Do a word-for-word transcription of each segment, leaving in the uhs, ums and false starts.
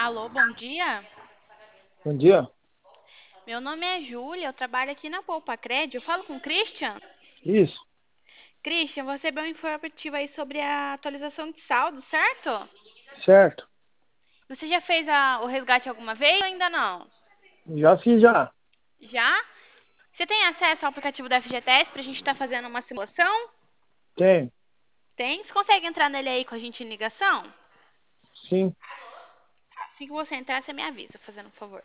Alô, bom dia. Bom dia. Meu nome é Júlia, eu trabalho aqui na Poupa Crédito. Eu falo com o Christian. Isso, Christian, você recebeu um informativo aí sobre a atualização de saldo, certo? certo. Você já fez a- o resgate alguma vez ou ainda não? Já fiz já. Já? Você tem acesso ao aplicativo da F G T S para a gente estar fazendo uma simulação? Tem, Tem? Você consegue entrar nele aí com a gente em ligação? sim. Assim que você entrar, você me avisa, fazendo um favor.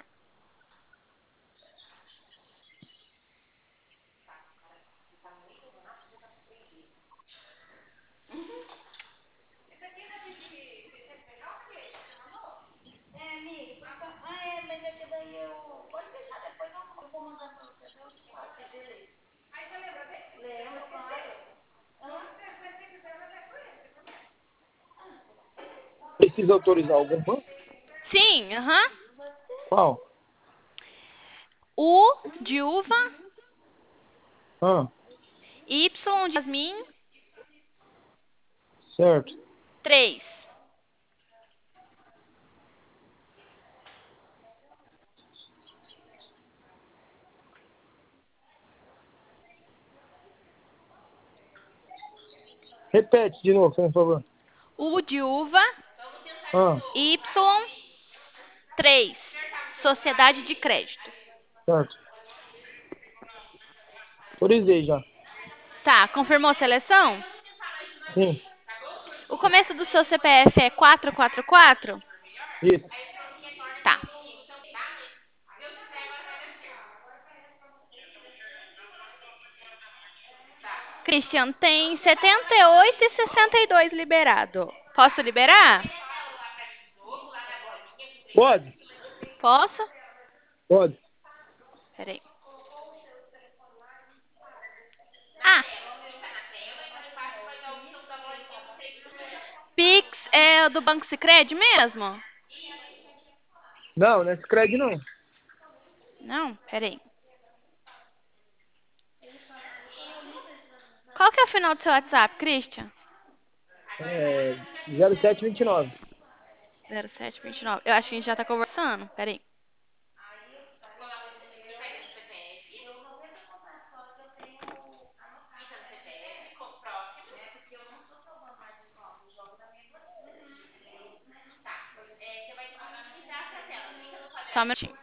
Precisa autorizar algum banco? Sim, aham. Qual? U de uva, Ah, Y de Yasmin, certo. três. Repete de novo, por favor. U de uva, Ah, Y, três. Sociedade de crédito. certo. Autorizei já. Tá, confirmou a seleção? Sim, O começo do seu C P F é quatro quatro quatro? isso. Tá. Christian, tem setenta e oito e sessenta e dois liberado. Posso liberar? Pode? Posso? Pode. Peraí. Ah, Pix é do Banco Sicredi mesmo? Não, não é Scred não. Não, peraí. Qual que é o final do seu WhatsApp, Christian? É zero sete vinte e nove. zero sete dois nove. Eu acho que a gente já tá conversando. Peraí. Só um minutinho.